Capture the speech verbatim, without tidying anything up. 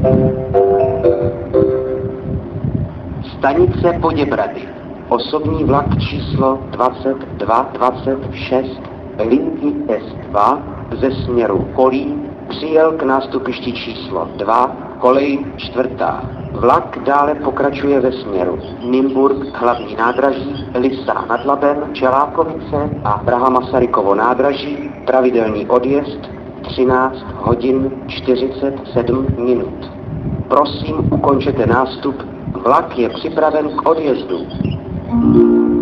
Stanice Poděbrady. Osobní vlak číslo dvacet dva dvacet šest linky S dva ze směru Kolín přijel k nástupišti číslo dva, kolej čtvrtá. Vlak dále pokračuje ve směru Nymburk, hlavní nádraží, Lysá nad Labem, Čelákovice a Praha Masarykovo nádraží, pravidelný odjezd třináct hodin čtyřicet sedm minut. Prosím, ukončete nástup, vlak je připraven k odjezdu.